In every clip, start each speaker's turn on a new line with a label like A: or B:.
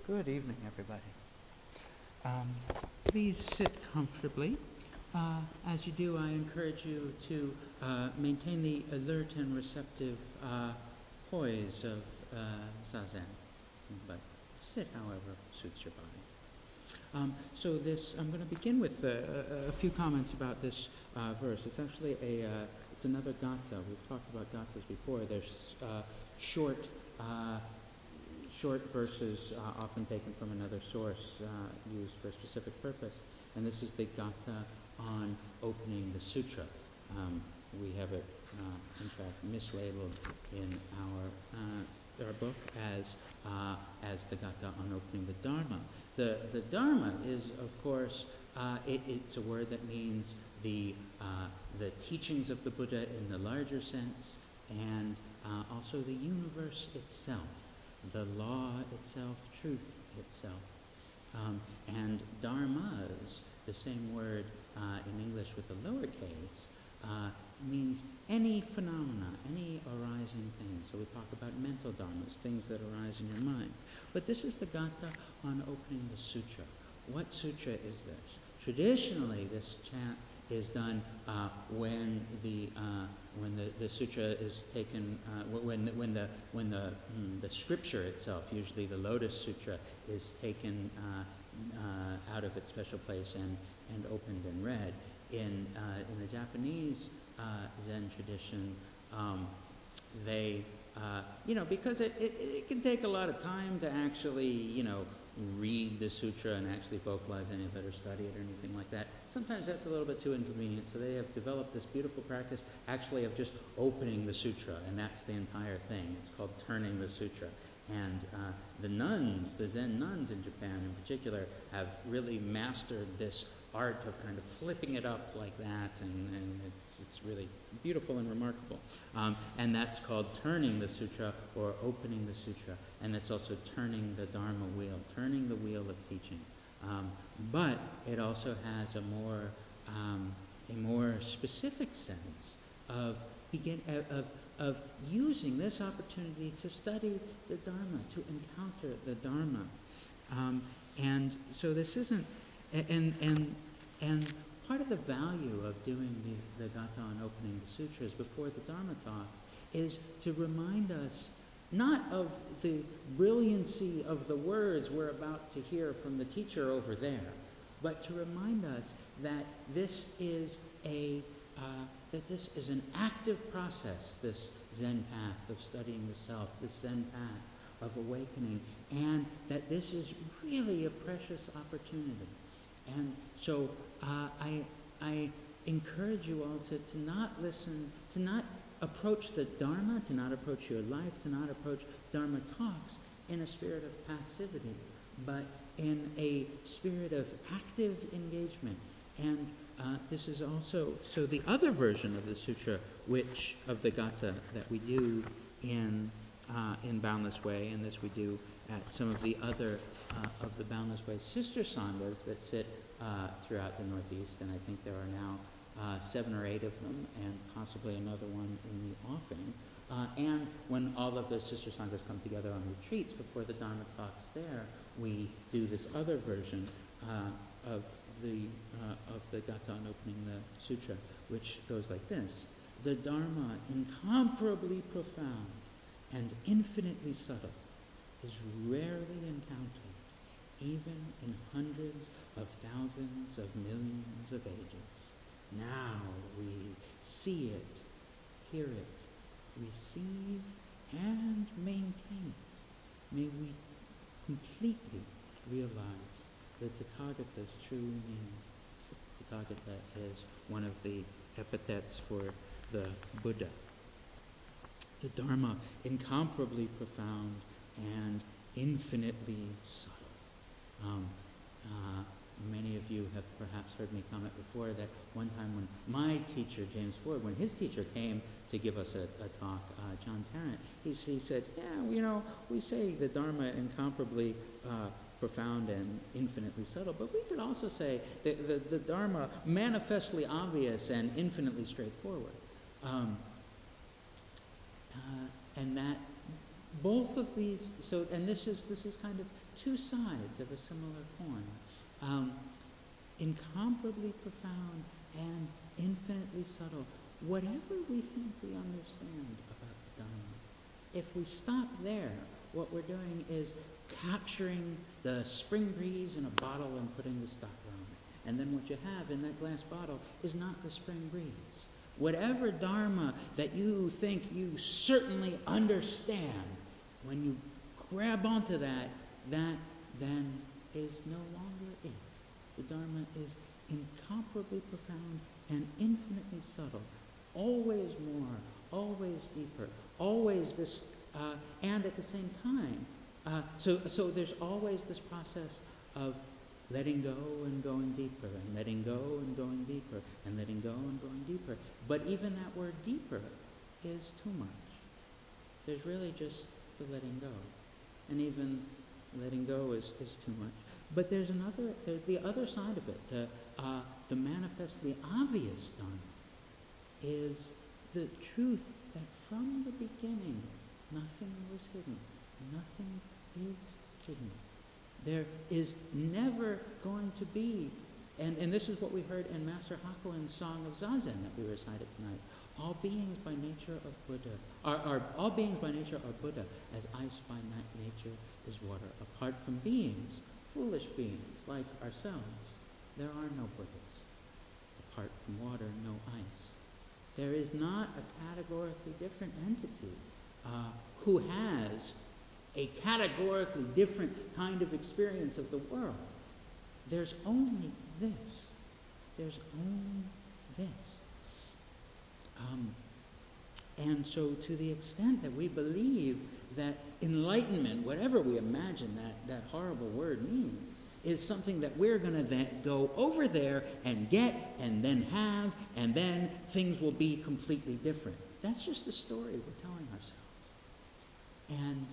A: Good evening, everybody. Please sit comfortably. As you do, I encourage you to maintain the alert and receptive poise of Zazen, but sit however suits your body. I'm going to begin with a few comments about this verse. It's actually it's another gatha. We've talked about gathas before. There's short verses often taken from another source used for a specific purpose. And this is the gatha on opening the sutra. We have it, in fact, mislabeled in our book as the gatha on opening the Dharma. The Dharma is, of course, it's a word that means the teachings of the Buddha in the larger sense, and also the universe itself, the law itself, truth itself. And dharmas, the same word in English with a lowercase, means any phenomena, any arising thing. So we talk about mental dharmas, things that arise in your mind. But this is the gatha on opening the sutra. What sutra is this? Traditionally, this chant is done when the sutra is taken, when the scripture itself, usually the Lotus Sutra, is taken out of its special place and opened and read. In the Japanese Zen tradition, they because it can take a lot of time to actually read the sutra and actually vocalize any of it or study it or anything like that. Sometimes that's a little bit too inconvenient, so they have developed this beautiful practice actually of just opening the sutra, and that's the entire thing. It's called turning the sutra. And the nuns, the Zen nuns in Japan in particular, have really mastered this art of kind of flipping it up like that, and it's really beautiful and remarkable. And that's called turning the sutra or opening the sutra. And it's also turning the Dharma wheel, turning the wheel of teaching. But it also has a more specific sense of using this opportunity to study the Dharma, to encounter the Dharma. And so this isn't, and part of the value of doing the gatha on opening the sutras before the Dharma talks is to remind us not of the brilliancy of the words we're about to hear from the teacher over there, but to remind us that this is an active process, this Zen path of studying the self, this Zen path of awakening, and that this is really a precious opportunity. And so I encourage you all to not listen, to not approach the Dharma, to not approach your life, to not approach Dharma talks in a spirit of passivity, but in a spirit of active engagement. And this is also, so the other version of the sutra, which of the gatha that we do in Boundless Way, and this we do at some of the other of the Boundless Way sister sanghas that sit throughout the Northeast, and I think there are now 7 or 8 of them, and possibly another one in the offing. And when all of those sister sanghas come together on retreats before the Dharma talks there, we do this other version of the gatha on opening the sutra, which goes like this: the Dharma, incomparably profound and infinitely subtle, is rarely encountered, even in hundreds of thousands of millions of ages. Now we see it, hear it, receive, and maintain it. May we completely realize the Tathagata's true meaning. Tathagata is one of the epithets for the Buddha. The Dharma, incomparably profound and infinitely subtle. Many of you have perhaps heard me comment before that one time when my teacher, James Ford, when his teacher came to give us a talk, John Tarrant, he said, we say the Dharma incomparably profound and infinitely subtle, but we could also say the Dharma manifestly obvious and infinitely straightforward. And that both of these, and this is kind of two sides of a similar coin. Incomparably profound and infinitely subtle. Whatever we think we understand about the Dharma, if we stop there, what we're doing is capturing the spring breeze in a bottle and putting the stopper on it. And then what you have in that glass bottle is not the spring breeze. Whatever Dharma that you think you certainly understand, when you grab onto that, that then is no longer it. The Dharma is incomparably profound and infinitely subtle, always more, always deeper, always this, and at the same time, so there's always this process of letting go and going deeper, and letting go and going deeper, and letting go and going deeper. But even that word deeper is too much. There's really just the letting go. And even letting go is too much. But there's the other side of it, the manifestly obvious Dharma, is the truth that from the beginning nothing was hidden. Nothing is hidden. There is never going to be, and this is what we heard in Master Hakuin's Song of Zazen that we recited tonight. All beings by nature of Buddha, all beings by nature are Buddha, as ice by nature is water. Apart from beings, foolish beings like ourselves, there are no Buddhas. Apart from water, no ice. There is not a categorically different entity who has a categorically different kind of experience of the world. There's only this. There's only this. And so to the extent that we believe that enlightenment, whatever we imagine that horrible word means, is something that we're going to then go over there and get and then have, and then things will be completely different. That's just a story we're telling ourselves. And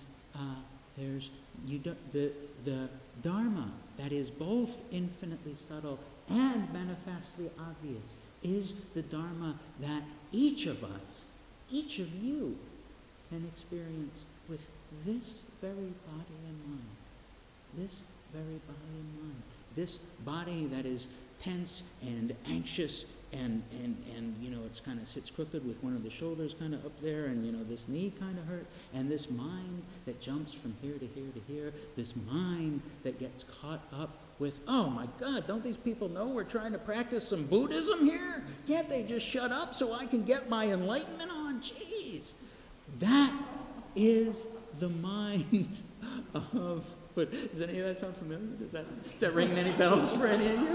A: the Dharma that is both infinitely subtle and manifestly obvious is the Dharma that each of us, each of you, can experience with this very body and mind. This very body and mind. This body that is tense and anxious and it's kind of sits crooked with one of the shoulders kind of up there, and this knee kind of hurt, and this mind that jumps from here to here to here, this mind that gets caught up with, oh my God, don't these people know we're trying to practice some Buddhism here? Can't they just shut up so I can get my enlightenment on? Jeez. That is the mind of Buddha. Does any of that sound familiar? Does that ring any bells for any of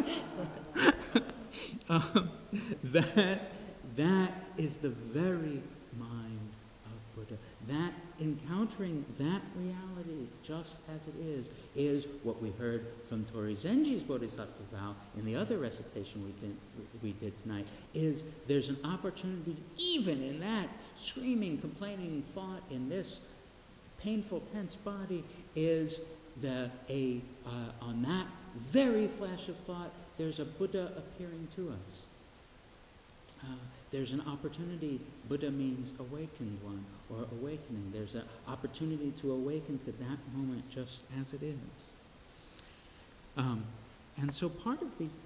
A: you? That is the very mind of Buddha. That encountering that reality just as it is what we heard from Tori Zenji's Bodhisattva vow in the other recitation we did tonight, is there's an opportunity even in that screaming, complaining thought in this painful, tense body, is on that very flash of thought, there's a Buddha appearing to us. There's an opportunity. Buddha means awakened one or awakening. There's an opportunity to awaken to that moment just as it is. And so part of these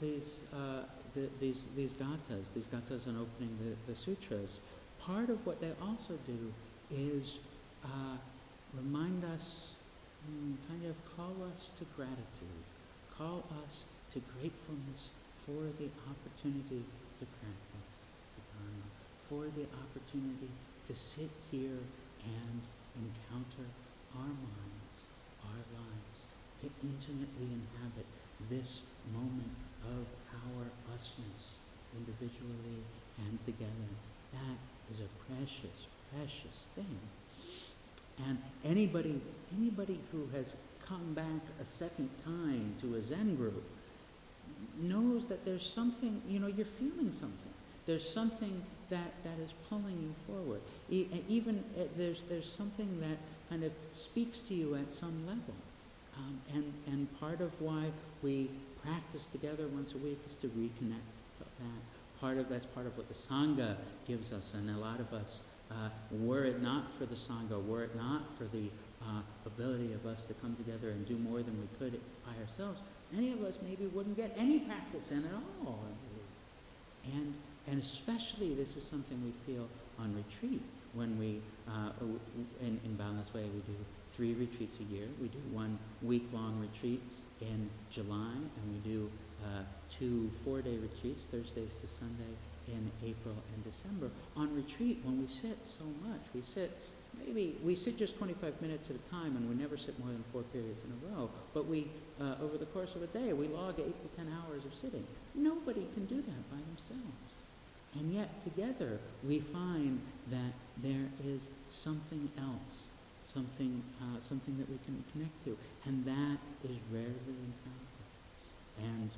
A: gathas and opening the sutras, part of what they also do is remind us, kind of call us to gratitude, call us to gratefulness for the opportunity to practice the Dharma, for the opportunity to sit here and encounter our minds, our lives, to intimately inhabit this moment of our usness, individually and together. That is a precious, precious thing. And anybody who has come back a second time to a Zen group knows that there's something, you're feeling something. There's something that is pulling you forward. Even there's something that kind of speaks to you at some level. And part of why we practice together once a week is to reconnect to that. That's part of what the Sangha gives us, and a lot of us Were it not for the Sangha, were it not for the ability of us to come together and do more than we could by ourselves, many of us maybe wouldn't get any practice in at all, I believe. And especially this is something we feel on retreat when we, in Boundless Way, we do 3 retreats a year. We do 1 week-long retreat in July, and we do 2 4-day retreats, Thursdays to Sunday, in April and December. On retreat, when we sit so much, we sit just 25 minutes at a time, and we never sit more than 4 periods in a row. But we, over the course of a day, we log 8 to 10 hours of sitting. Nobody can do that by themselves. And yet, together, we find that there is something else, something that we can connect to, and that is rarely encountered. And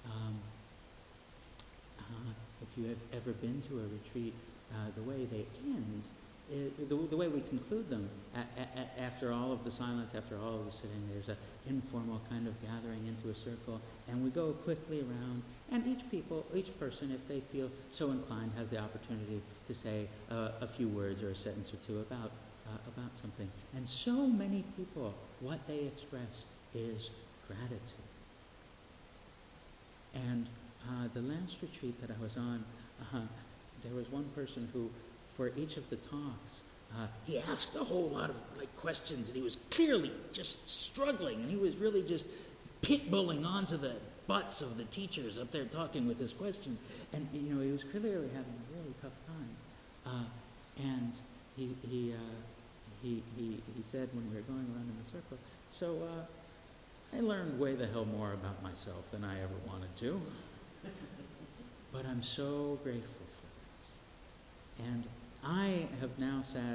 A: if you have ever been to a retreat, the way they end, the way we conclude them, after all of the silence, after all of the sitting, there's an informal kind of gathering into a circle, and we go quickly around, and each person, if they feel so inclined, has the opportunity to say a few words or a sentence or two about something. And so many people, what they express is gratitude. And the last retreat that I was on, there was one person who, for each of the talks, he asked a whole lot of questions, and he was clearly just struggling, and he was really just pitbulling onto the butts of the teachers up there talking with his questions, and he was clearly having a really tough time. And he said when we were going around in the circle, so I learned way the hell more about myself than I ever wanted to, but I'm so grateful for this. And I have now sat,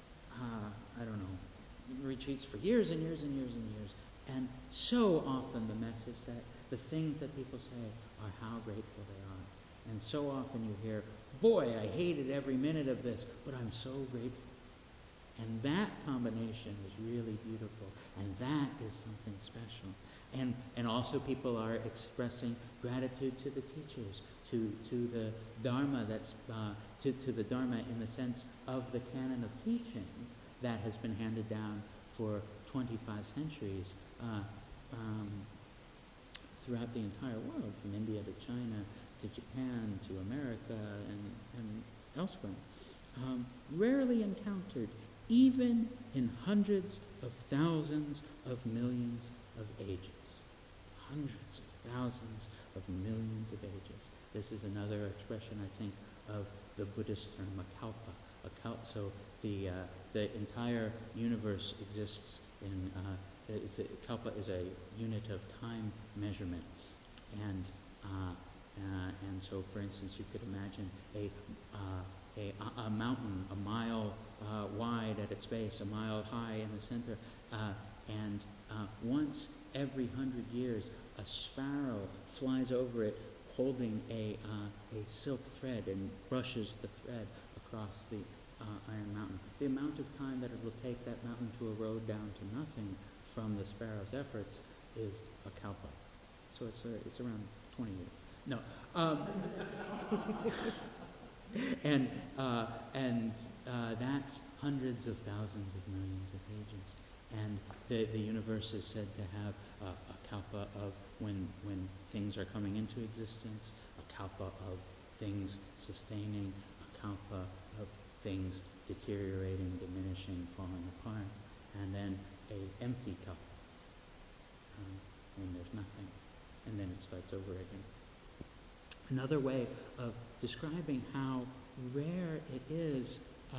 A: retreats for years and years and years and years, and so often the message that the things that people say are how grateful they are. And so often you hear, boy, I hated every minute of this, but I'm so grateful. And that combination is really beautiful, and that is something special. And also people are expressing gratitude to the teachers, to the Dharma to the Dharma in the sense of the canon of teaching that has been handed down for 25 centuries throughout the entire world, from India to China to Japan to America and elsewhere. Rarely encountered, even in hundreds of thousands of millions of ages. Hundreds of thousands of millions of ages. This is another expression, I think, of the Buddhist term, a kalpa. So the entire universe exists in, kalpa is a unit of time measurement. And so, for instance, you could imagine a mountain a mile wide at its base, a mile high in the center, and once every 100 years, a sparrow flies over it holding a silk thread and brushes the thread across the Iron Mountain. The amount of time that it will take that mountain to erode down to nothing from the sparrow's efforts is a kalpa. So it's around 20 years. No. And that's hundreds of thousands of millions of ages. And the universe is said to have a kalpa of when things are coming into existence, a kalpa of things sustaining, a kalpa of things deteriorating, diminishing, falling apart, and then a empty kalpa when there's nothing, and then it starts over again. Another way of describing how rare it is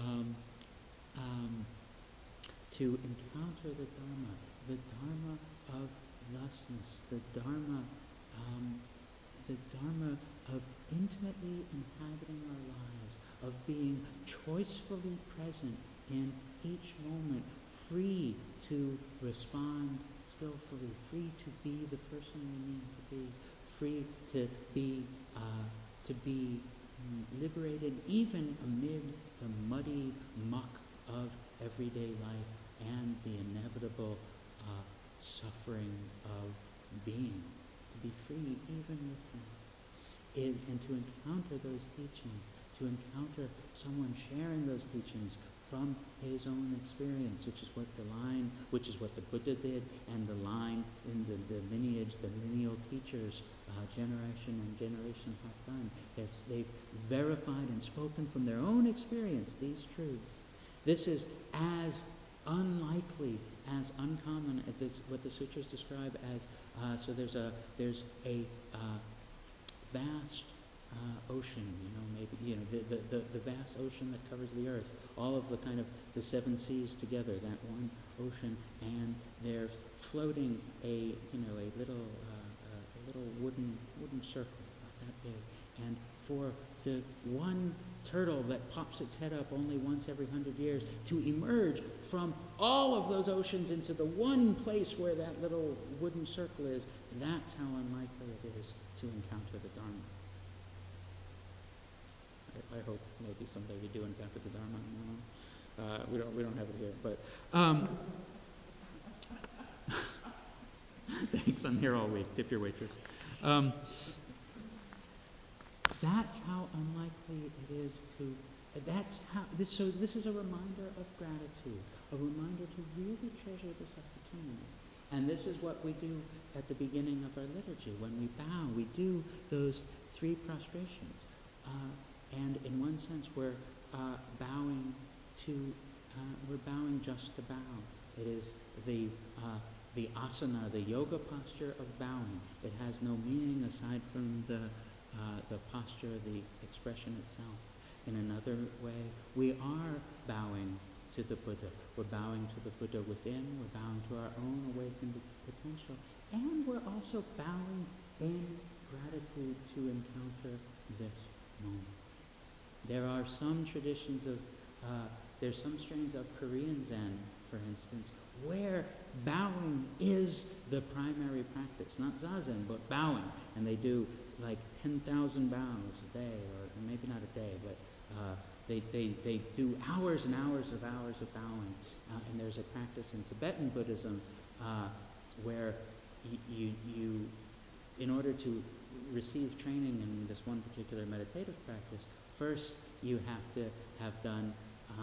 A: to encounter the Dharma of thusness, the Dharma of intimately inhabiting our lives, of being choicefully present in each moment, free to respond skillfully, free to be the person we need to be, free to be liberated even amid the muddy muck of everyday life and the inevitable suffering of being, to be free even with them, and to encounter those teachings, to encounter someone sharing those teachings from his own experience, which is what the Buddha did, and the line in the lineage, the lineal teachers, generation and generation have done. They've verified and spoken from their own experience these truths. This is as unlikely, as uncommon as this, what the sutras describe as. So there's a vast ocean, maybe the vast ocean that covers the earth, all of the kind of the seven seas together, that one ocean, and they're floating a little wooden circle about that big, and for the one turtle that pops its head up only once every 100 years to emerge from all of those oceans into the one place where that little wooden circle is, that's how unlikely it is to encounter the Dharma. I hope maybe someday we do encounter the Dharma. We don't have it here, but thanks. I'm here all week. Tip your waitress. That's how unlikely it is to. That's how. So this is a reminder of gratitude, a reminder to really treasure this opportunity. And this is what we do at the beginning of our liturgy. When we bow, we do those three prostrations. And in one sense, we're bowing just to bow. It is the asana, the yoga posture of bowing. It has no meaning aside from the posture, the expression itself. In another way, we are bowing to the Buddha. We're bowing to the Buddha within. We're bowing to our own awakened potential. And we're also bowing in gratitude to encounter this moment. There are some traditions of, there's some strains of Korean Zen, for instance, where bowing is the primary practice. Not Zazen, but bowing. And they do like 10,000 bows a day, or maybe not a day, but they do hours and hours of bowing. And there's a practice in Tibetan Buddhism where you, in order to receive training in this one particular meditative practice, first you have to have done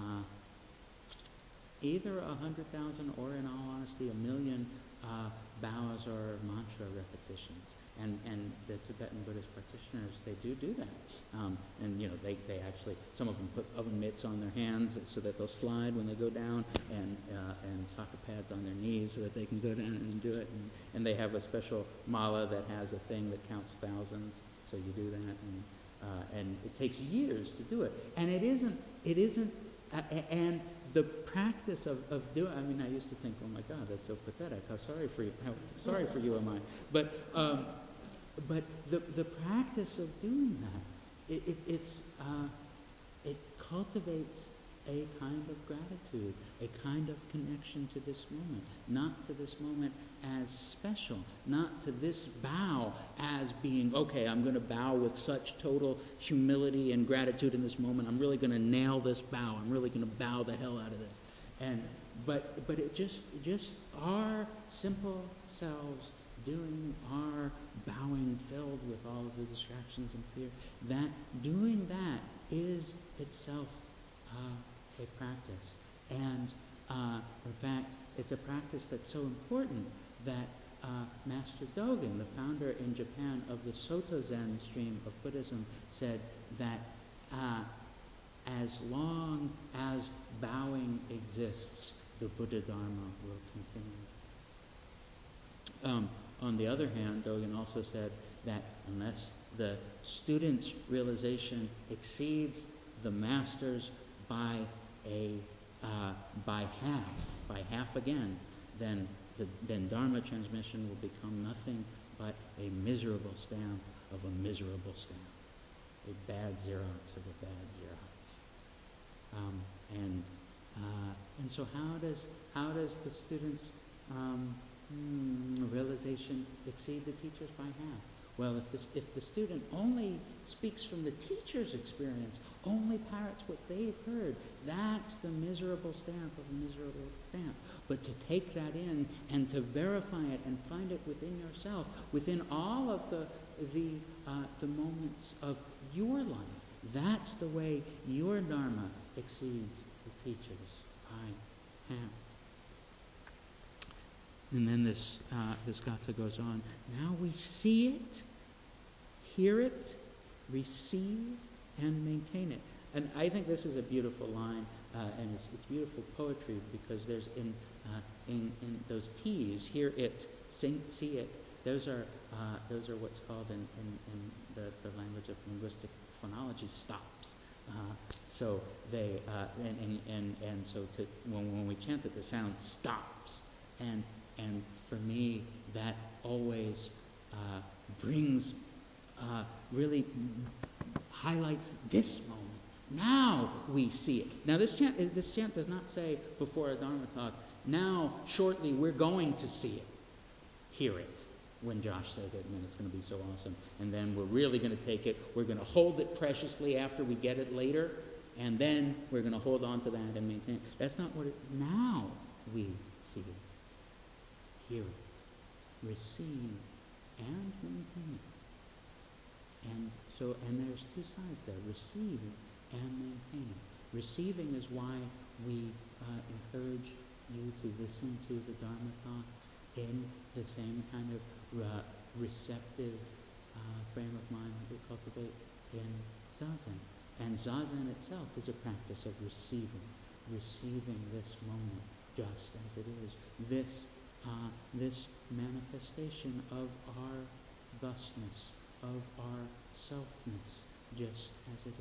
A: either 100,000 or, in all honesty, 1,000,000 bows or mantra repetitions. And the Tibetan Buddhist practitioners, they do that. And they actually, some of them put oven mitts on their hands so that they'll slide when they go down, and soccer pads on their knees so that they can go down and do it. And they have a special mala that has a thing that counts thousands, so you do that. And it takes years to do it. And it isn't, and the practice of doing, I used to think, oh my God, that's so pathetic. How sorry for you am I? But the practice of doing that, it cultivates a kind of gratitude, a kind of connection to this moment, not to this moment as special, not to this bow as being, okay, I'm going to bow with such total humility and gratitude in this moment. I'm really going to nail this bow. I'm really going to bow the hell out of this. But it just our simple selves doing our bowing filled with all of the distractions and fear, that doing that is itself a practice. And in fact, it's a practice that's so important that Master Dogen, the founder in Japan of the Soto Zen stream of Buddhism, said that as long as bowing exists, the Buddha Dharma will continue. On the other hand, Dogen also said that unless the student's realization exceeds the master's by half again, then Dharma transmission will become nothing but a miserable stamp of a miserable stamp, a bad Xerox of a bad Xerox. And so how does the student's realization exceed the teacher's by half? Well, if the student only speaks from the teacher's experience, only parrots what they've heard, that's the miserable stamp of a miserable stamp. But to take that in and to verify it and find it within yourself, within all of the moments of your life, That's the way your Dharma exceeds the teachers I have. And then this gatha goes on. Now we see it, hear it, receive, and maintain it. And I think this is a beautiful line, and it's beautiful poetry, because there's in those T's, hear it, see it. Those are what's called in the language of linguistic phonology stops. So they and so when we chant it, the sound stops, and for me that always brings really highlights this moment. Now we see it. Now this chant does not say before a Dharma talk, now shortly we're going to see it, hear it. When Josh says it, and then it's going to be so awesome. And then we're really going to take it. We're going to hold it preciously after we get it later, and then we're going to hold on to that and maintain it. That's not what it... Now we see it, hear it, receive, and maintain it. And there's two sides there, receive and maintain. Receiving is why we encourage you to listen to the Dharma talks in the same kind of receptive frame of mind that we cultivate in Zazen. And Zazen itself is a practice of receiving this moment just as it is. This manifestation of our thusness, of our selfness, just as it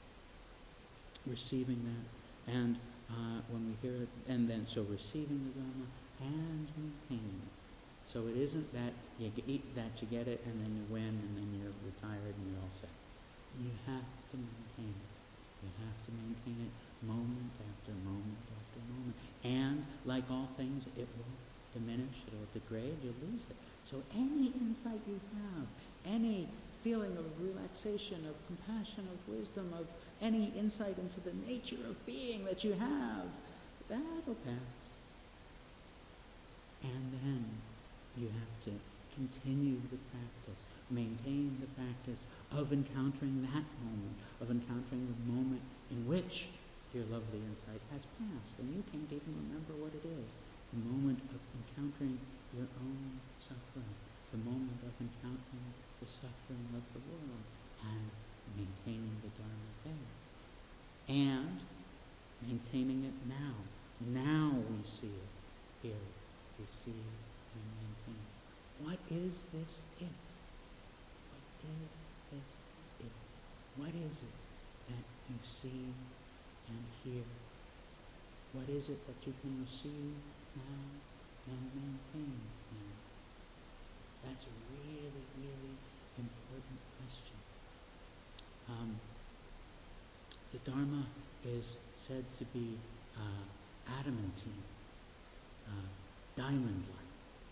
A: is. Receiving that, and when we hear it, and then so receiving the Dharma and maintaining it. So it isn't that you get it, and then you win, and then you're retired, and you're all set. You have to maintain it. You have to maintain it moment after moment after moment. And like all things, it will diminish, it will degrade, you'll lose it. So any insight you have, any feeling of relaxation, of compassion, of wisdom, of any insight into the nature of being that you have, that'll pass. And then you have to continue the practice, maintain the practice of encountering that moment, of encountering the moment in which your lovely insight has passed, and you can't even remember what it is. The moment of encountering your own suffering, the moment of encountering the suffering of the world, and maintaining the Dharma there. And maintaining it now. Now we see it, hear it, receive, and maintain. What is this it? What is this it? What is it that you see and hear? What is it that you can receive now and maintain now? That's a really, really important question. The Dharma is said to be adamantine, diamond-like.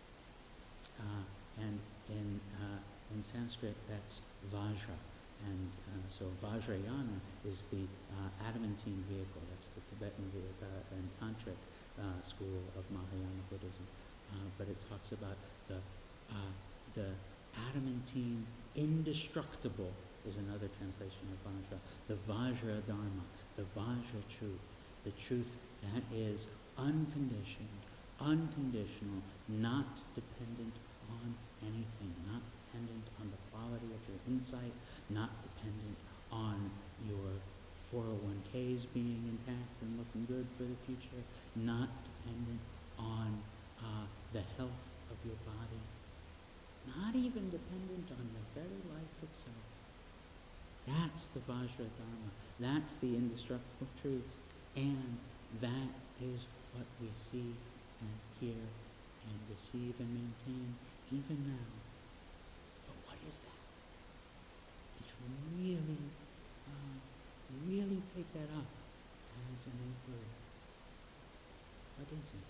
A: And in Sanskrit, that's Vajra. And so Vajrayana is the adamantine vehicle. That's the Tibetan and Tantric school of Mahayana Buddhism. But it talks about the adamantine, indestructible is another translation of Vajra. The Vajra Dharma, the Vajra truth, the truth that is unconditioned, unconditional, not dependent on anything, not dependent on the quality of your insight, not dependent on your 401ks being intact and looking good for the future, not dependent on the health of your body, not even dependent on the very life itself. That's the Vajra Dharma. That's the indestructible truth. And that is what we see and hear and receive and maintain even now. But what is that? It's really, really take that up as an inquiry. What is it?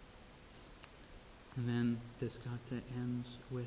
A: And then this gatha ends with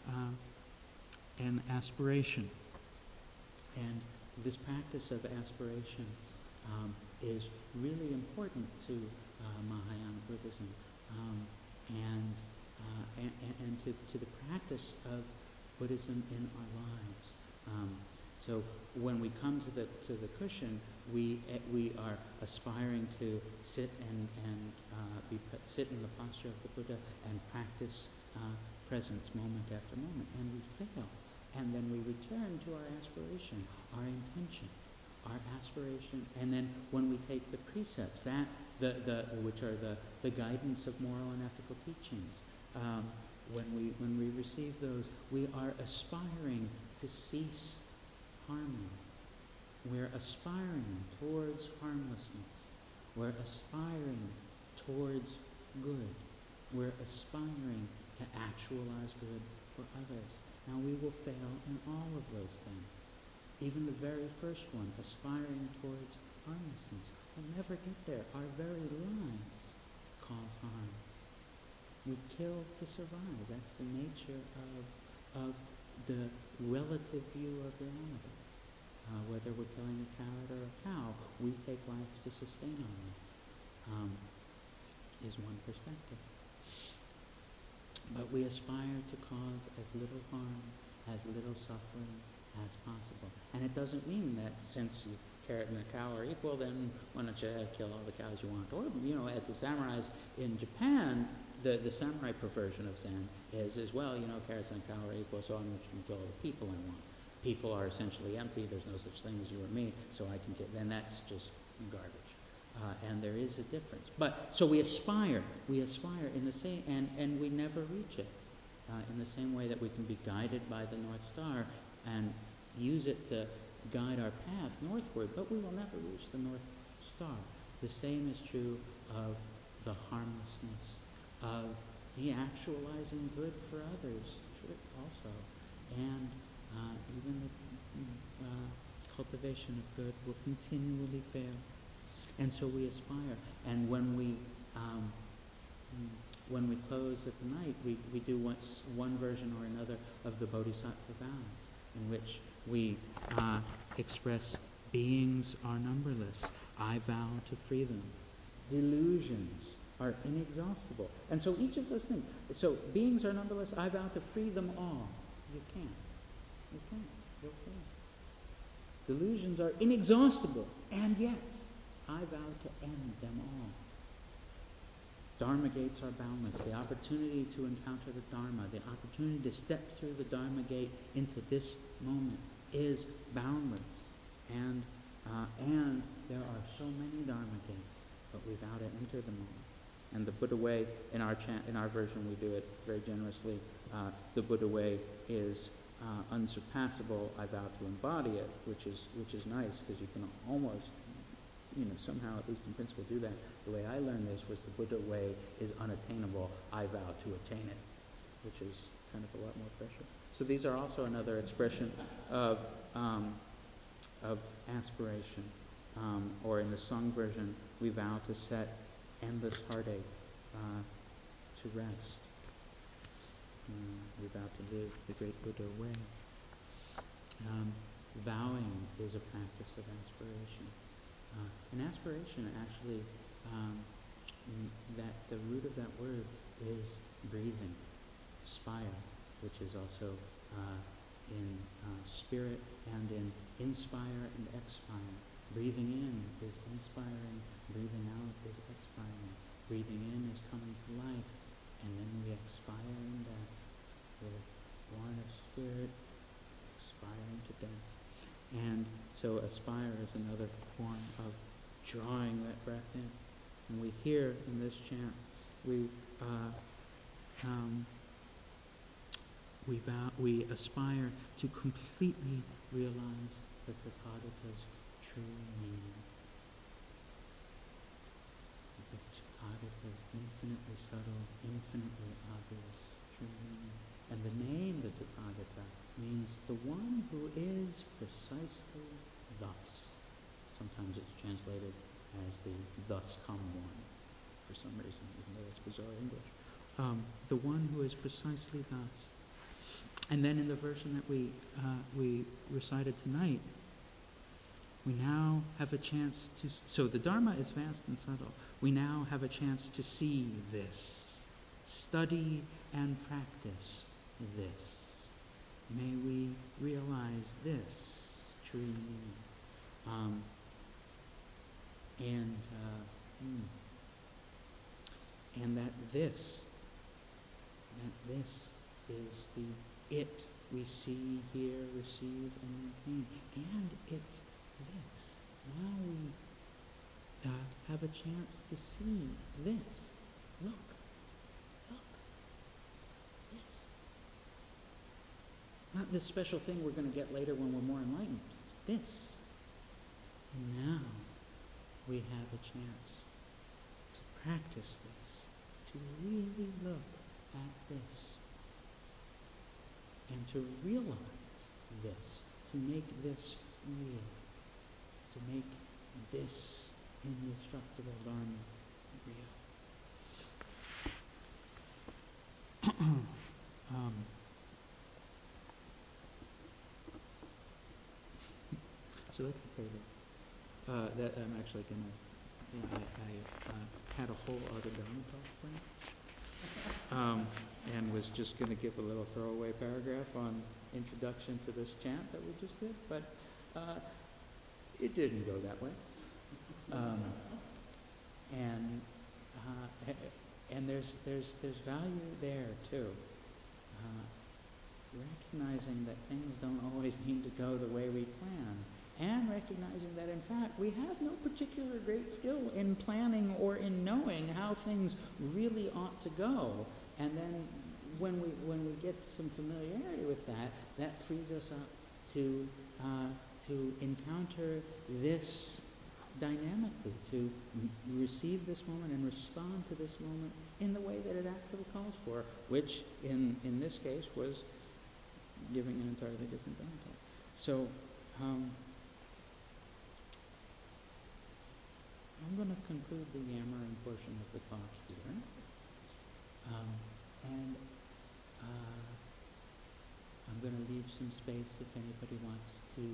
A: an aspiration. And this practice of aspiration is really important to Mahayana Buddhism and to the practice of Buddhism in our lives. So when we come to the cushion, we are aspiring to sit sit in the posture of the Buddha and practice presence moment after moment, and we fail. And then we return to our aspiration, our intention, our aspiration, and then when we take the precepts, which are the guidance of moral and ethical teachings, when we receive those, we are aspiring to cease harming. We're aspiring towards harmlessness. We're aspiring towards good. We're aspiring to actualize good for others. Now we will fail in all of those things. Even the very first one, aspiring towards harmlessness, we'll never get there. Our very lives cause harm. We kill to survive. That's the nature of the relative view of reality. Whether we're killing a carrot or a cow, we take life to sustain our life, is one perspective. But we aspire to cause as little harm, as little suffering as possible. And it doesn't mean that since the carrot and the cow are equal, then why don't you kill all the cows you want? Or, as the samurais in Japan, the samurai perversion of Zen is as well, carrots and a cow are equal, so I'm just going to kill all the people I want. People are essentially empty. There's no such thing as you or me, so I can get. Then that's just garbage. And there is a difference. So we aspire in the same, and we never reach it. In the same way that we can be guided by the North Star and use it to guide our path northward, but we will never reach the North Star. The same is true of the harmlessness, of the actualizing good for others, also, and even the cultivation of good will continually fail. And so we aspire. And when we close at the night, we do one version or another of the Bodhisattva vows, in which we express, beings are numberless. I vow to free them. Delusions are inexhaustible. And so each of those things. So beings are numberless. I vow to free them all. You can't. You can't. You'll fail. Delusions are inexhaustible. And yet, I vow to end them all. Dharma gates are boundless. The opportunity to encounter the Dharma, the opportunity to step through the Dharma gate into this moment is boundless. And there are so many Dharma gates, but we vow to enter them all. And the Buddha way, in our version, we do it very generously. The Buddha way is unsurpassable. I vow to embody it, which is nice because you can almost, somehow, at least in principle, do that. The way I learned this was the Buddha way is unattainable. I vow to attain it, which is kind of a lot more pressure. So these are also another expression of aspiration. Or in the Sung version, we vow to set endless heartache to rest. We vow to live the great Buddha way. Vowing is a practice of aspiration. And aspiration actually, that the root of that word is breathing, spire, which is also in spirit and in inspire and expire. Breathing in is inspiring, breathing out is expiring. Breathing in is coming to life, and then we expire in death. We're born of spirit, expiring to death. And so aspire is another form of drawing that breath in. And we hear in this chant, we aspire to completely realize the Tathagata's true meaning. The Tathagata's infinitely subtle, infinitely obvious true meaning. And the name, the Tathagata, means the one who is precisely thus. Sometimes it's translated as the thus come one, for some reason, even though it's bizarre English. The one who is precisely thus. And then in the version that we recited tonight, we now have a chance to... So the Dharma is vast and subtle. We now have a chance to see this. Study and practice this. May we realize this. truly mean. And that this is the it we see, hear, receive, and retain. And it's this. Now we have a chance to see this. Look. This. Not this special thing we're going to get later when we're more enlightened. This. And now we have a chance to practice this, to really look at this, and to realize this, to make this real, to make this indestructible Dharma real. So that's the favorite. That I'm actually going to, I had a whole other Dharma talk planned. And was just going to give a little throwaway paragraph on introduction to this chant that we just did, but it didn't go that way. And there's value there too. Recognizing that things don't always need to go the way we plan, and recognizing that in fact we have no particular great skill in planning or in knowing how things really ought to go. And then when we get some familiarity with that, that frees us up to encounter this dynamically, to receive this moment and respond to this moment in the way that it actually calls for, which in this case was giving an entirely different Dharma. So I'm going to conclude the yammering portion of the talk here. And I'm going to leave some space if anybody wants to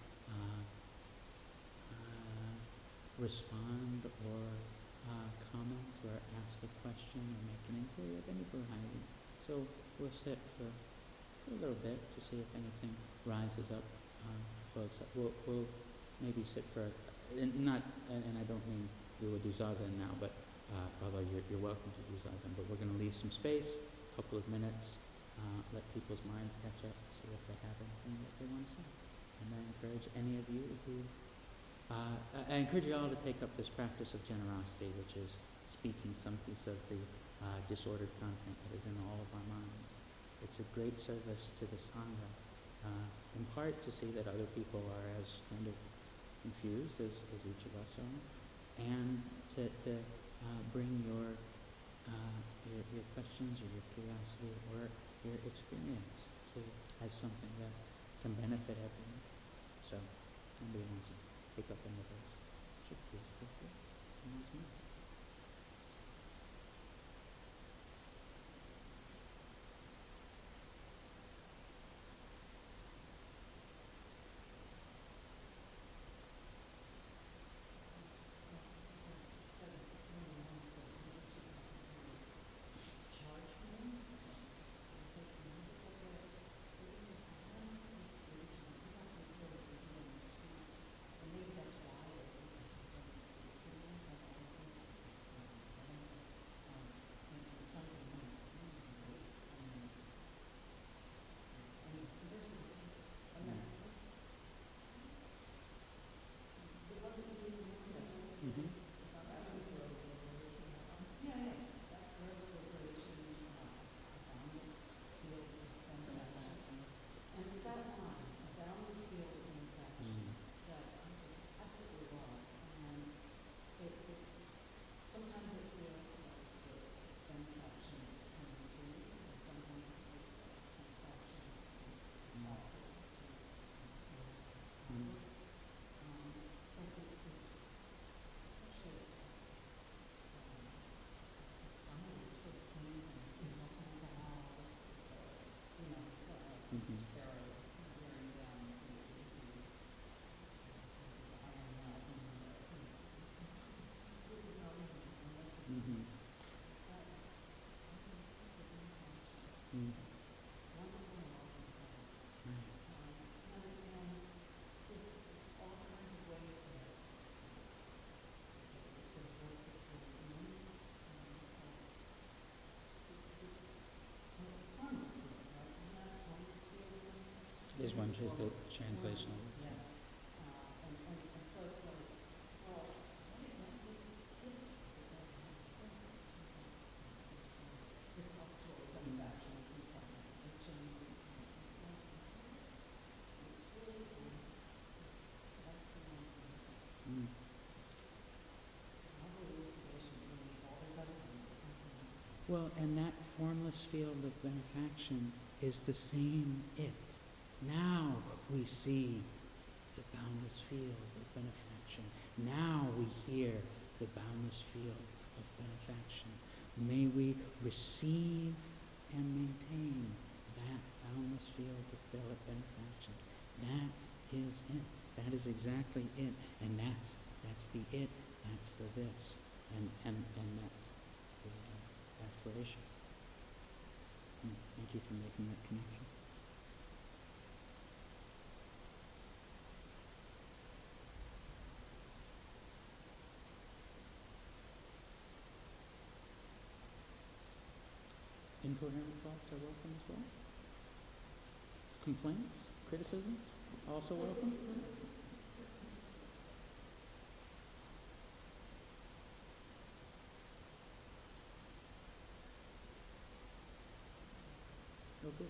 A: respond or comment or ask a question or make an inquiry of any variety. So we'll sit for a little bit to see if anything rises up, folks. We'll maybe sit for, and I don't mean we will do zazen now, but although you're welcome to do zazen, but we're going to leave some space, a couple of minutes, let people's minds catch up, see if they have anything that they want to say. And I encourage any of you who, I encourage you all to take up this practice of generosity, which is speaking some piece of the disordered content that is in all of our minds. It's a great service to the Sangha, in part to see that other people are as kind of confused as each of us are, and to bring your questions or your curiosity or your experience as something that can benefit everyone. So, somebody wants to pick up any of those. Sure, please feel free. is one translation.
B: Yes. And so it's like, well, what exactly is it? Because there's some repository benefactions and some religion. It's really, that's the one thing.
A: Mm.
B: It's a novel elucidation really of all these other things.
A: Well, and that formless field of benefaction is the same it. Now we see the boundless field of benefaction. Now we hear the boundless field of benefaction. May we receive and maintain that boundless field of benefaction. That is it. That is exactly it. And that's the it, that's the this. And that's the aspiration. Thank you for making that connection. Incoherent thoughts are welcome as well. Complaints, criticism, also welcome. Okay.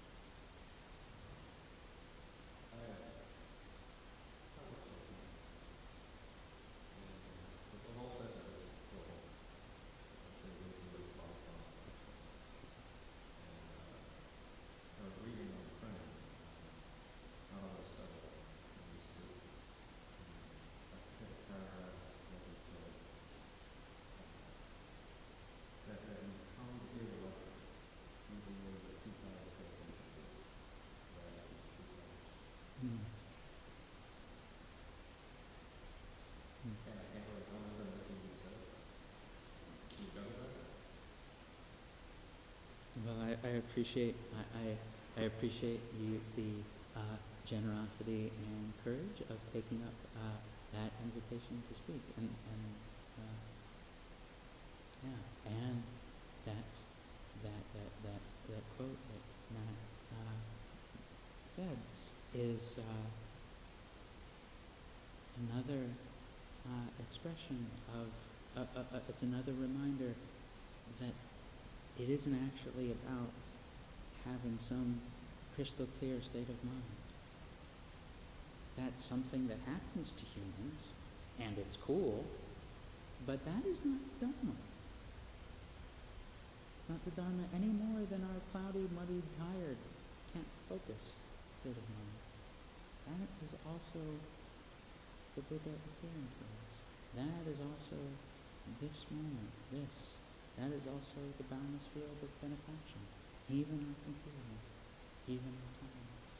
A: Well, I appreciate I appreciate the generosity and courage of taking up that invitation to speak, and that quote that Matt said is another expression of it's another reminder that it isn't actually about having some crystal clear state of mind. That's something that happens to humans, and it's cool, but that is not Dharma. It's not the Dharma any more than our cloudy, muddy, tired, can't focus state of mind. That is also the Buddha appearing for us. That is also this moment, this. That is also the boundless field of benefaction, even our confusion, even our time.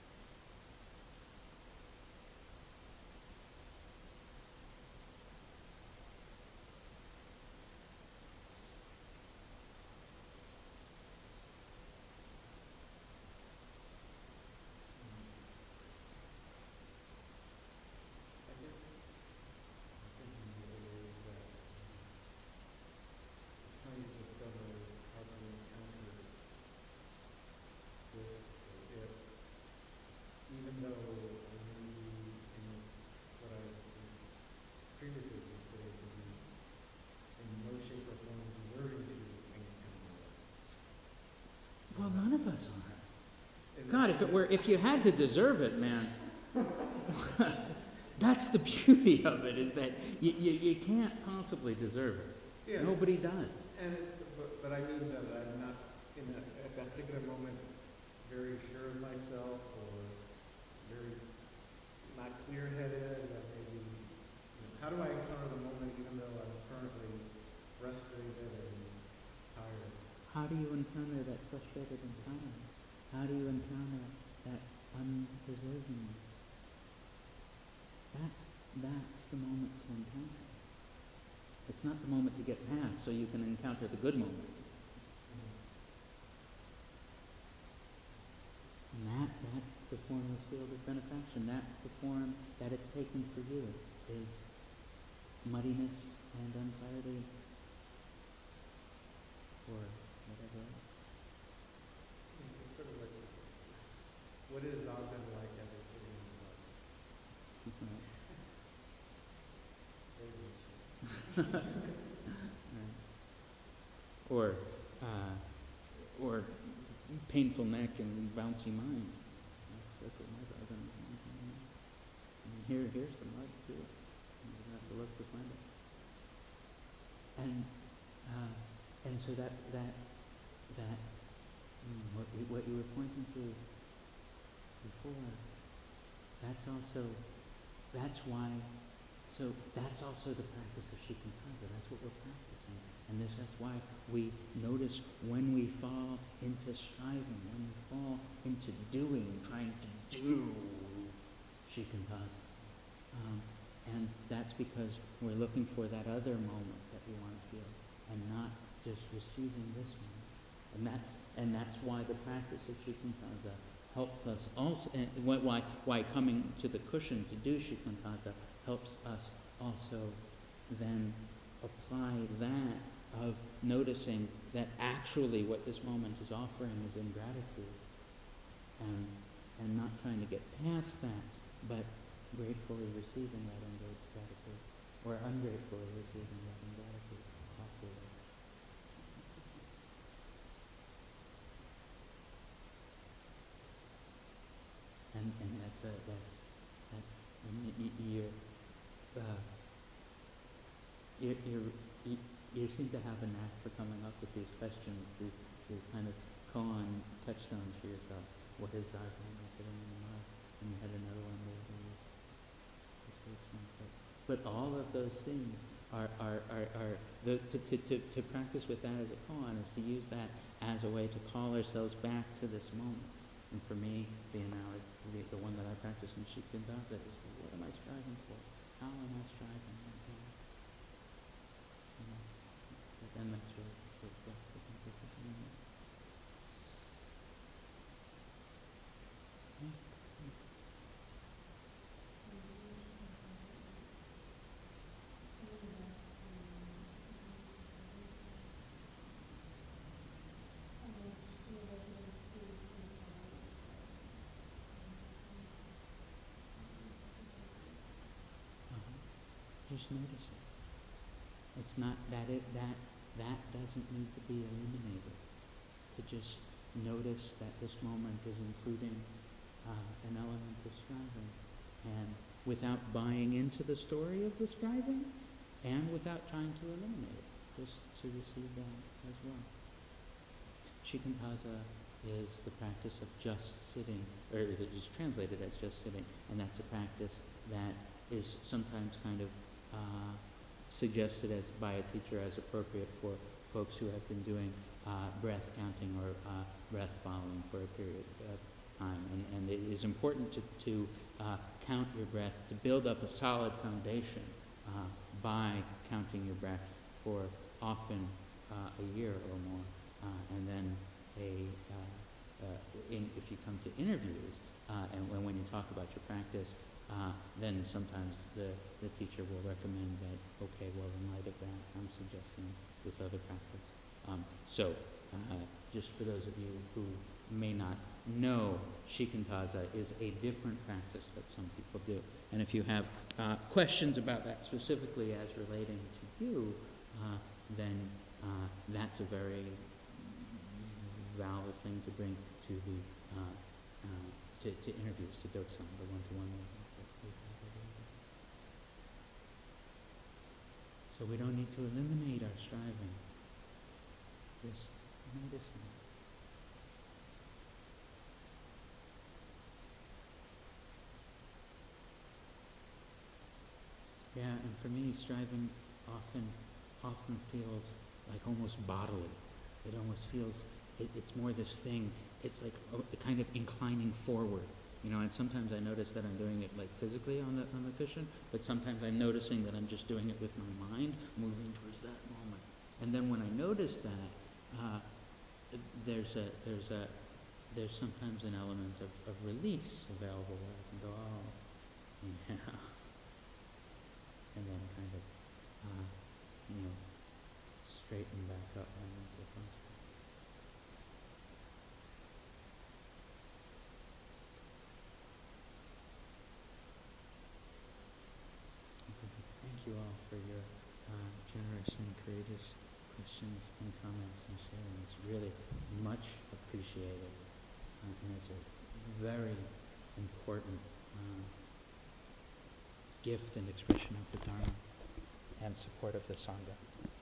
A: Well, none of us are. God, if you had to deserve it, man, that's the beauty of it, is that you can't possibly deserve it. Yeah. Nobody does.
C: But I mean that I'm not at that particular moment very sure of myself, or very not clear-headed. Maybe, how do I encounter the moment even though I'm currently frustrated and tired?
A: How do you encounter that frustrated and tired? How do you encounter that undeservingness? That's the moment to encounter. It's not the moment to get past so you can encounter the good moment. And that's the formless field of benefaction. That's the form that it's taken for you, is muddiness and unclarity, or whatever else.
C: It's sort of like, what is Zazen like
A: Right. Or painful neck and bouncy mind. That's what my dog. And here's the mud too. You have to look to find it. And so that what you were pointing to before, that's also the practice of shikantaza. That's what we're practicing. And that's why we notice when we fall into striving, when we fall into trying to do shikantaza. And that's because we're looking for that other moment that we want to feel, and not just receiving this moment. And that's why the practice of shikantaza helps us also, and why coming to the cushion to do shikantaza helps us also then apply that of noticing that actually what this moment is offering is ingratitude, and not trying to get past that, but gratefully receiving that ingratitude, or ungratefully receiving that ingratitude. Possibly. And you seem to have a knack for coming up with these questions, these kind of koan touchstones for yourself. What is Ajahn sitting in the mud? And you had another one where you but all of those things to practice with that as a koan is to use that as a way to call ourselves back to this moment. And for me, the one that I practice in Shikantaza is, what am I striving for? How am I striving? And that's really what just notice it. It's not that that doesn't need to be eliminated. To just notice that this moment is including an element of striving, and without buying into the story of the striving, and without trying to eliminate it, just to receive that as well. Shikantaza is the practice of just sitting, or it is translated as just sitting, and that's a practice that is sometimes kind of suggested as by a teacher as appropriate for folks who have been doing breath counting or breath following for a period of time. And it is important to count your breath, to build up a solid foundation by counting your breath for often a year or more. And then if you come to interviews, and when you talk about your practice, then sometimes the teacher will recommend that, okay, well, in light of that, I'm suggesting this other practice. Just for those of you who may not know, Shikantaza is a different practice that some people do. And if you have questions about that specifically as relating to you, then that's a very valid thing to bring to the to interviews, to Doksan, the one-to-one meetings. So we don't need to eliminate our striving. Just noticing. Yeah, and for me, striving often feels like almost bodily. It almost feels, it's more this thing, it's like a kind of inclining forward. And sometimes I notice that I'm doing it like physically on the cushion, but sometimes I'm noticing that I'm just doing it with my mind, moving towards that moment. And then when I notice that, there's sometimes an element of release available where I can go, oh, yeah, and then kind of, straighten back up my mental function. Thank you all for your generous and courageous questions and comments and sharing. It's really much appreciated. And it's a very important gift and expression of the Dharma and support of the Sangha.